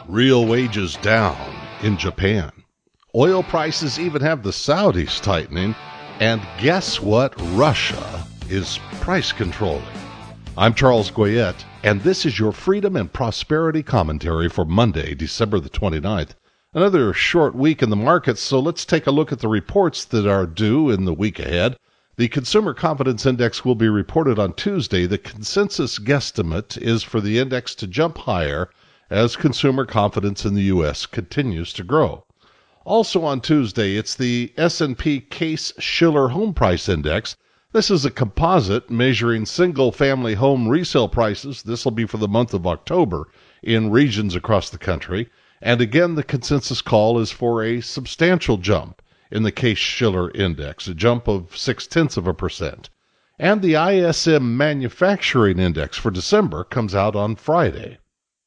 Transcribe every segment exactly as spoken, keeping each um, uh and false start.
Real wages down in Japan. Oil prices even have the Saudis tightening. And guess what? Russia is price controlling. I'm Charles Goyette, and this is your Freedom and Prosperity Commentary for Monday, December the twenty-ninth. Another short week in the markets, so let's take a look at the reports that are due in the week ahead. The Consumer Confidence Index will be reported on Tuesday. The consensus guesstimate is for the index to jump higher as consumer confidence in the U S continues to grow. Also on Tuesday, it's the S and P Case-Shiller Home Price Index. This is a composite measuring single-family home resale prices. This will be for the month of October in regions across the country. And again, the consensus call is for a substantial jump in the Case-Shiller Index, a jump of six-tenths of a percent. And the I S M Manufacturing Index for December comes out on Friday.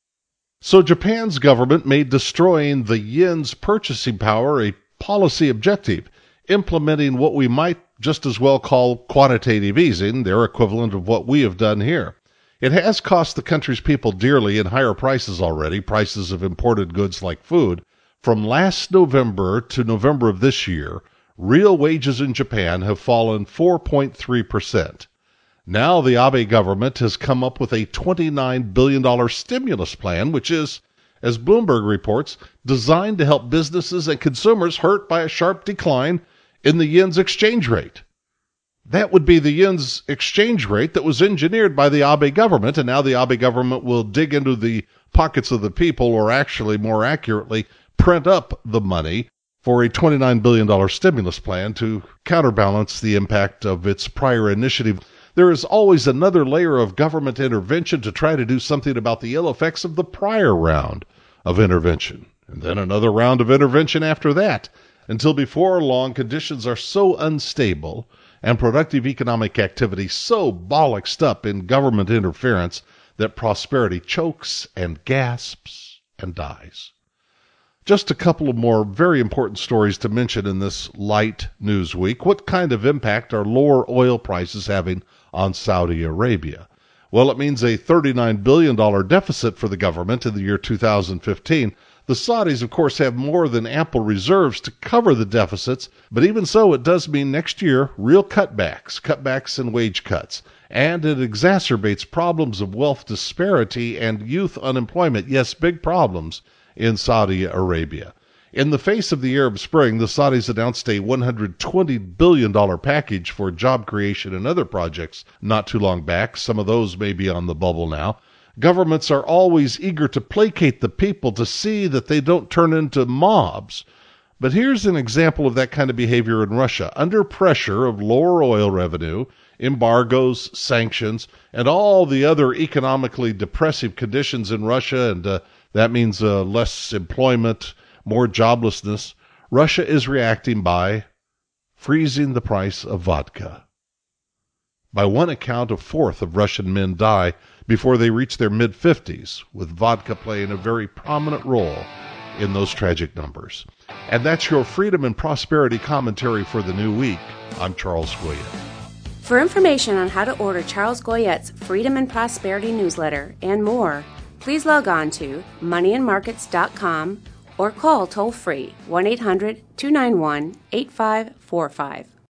So Japan's government made destroying the yen's purchasing power a policy objective, implementing what we might just as well call quantitative easing, their equivalent of what we have done here. It has cost the country's people dearly in higher prices already, prices of imported goods like food. From last November to November of this year, real wages in Japan have fallen four point three percent. Now the Abe government has come up with a twenty-nine billion dollars stimulus plan, which is, as Bloomberg reports, designed to help businesses and consumers hurt by a sharp decline in the yen's exchange rate. That would be the yen's exchange rate that was engineered by the Abe government, and now the Abe government will dig into the pockets of the people, or actually, more accurately, print up the money for a twenty-nine billion dollars stimulus plan to counterbalance the impact of its prior initiative. There is always another layer of government intervention to try to do something about the ill effects of the prior round of intervention, and then another round of intervention after that, until before long conditions are so unstable and productive economic activity so bollocksed up in government interference that prosperity chokes and gasps and dies. Just a couple of more very important stories to mention in this light news week. What kind of impact are lower oil prices having on Saudi Arabia? Well, it means a thirty-nine billion dollars deficit for the government in the year two thousand fifteen. The Saudis, of course, have more than ample reserves to cover the deficits, but even so, it does mean next year real cutbacks, cutbacks and wage cuts, and it exacerbates problems of wealth disparity and youth unemployment. Yes, big problems in Saudi Arabia. In the face of the Arab Spring, the Saudis announced a one hundred twenty billion dollars package for job creation and other projects not too long back. Some of those may be on the bubble now. Governments are always eager to placate the people to see that they don't turn into mobs. But here's an example of that kind of behavior in Russia. Under pressure of lower oil revenue, embargoes, sanctions, and all the other economically depressive conditions in Russia, and uh, that means uh, less employment, more joblessness, Russia is reacting by freezing the price of vodka. By one account, a fourth of Russian men die before they reach their mid-fifties, with vodka playing a very prominent role in those tragic numbers. And that's your Freedom and Prosperity Commentary for the new week. I'm Charles Goyette. For information on how to order Charles Goyette's Freedom and Prosperity newsletter and more, please log on to money and markets dot com or call toll-free one eight hundred two nine one eight five four five.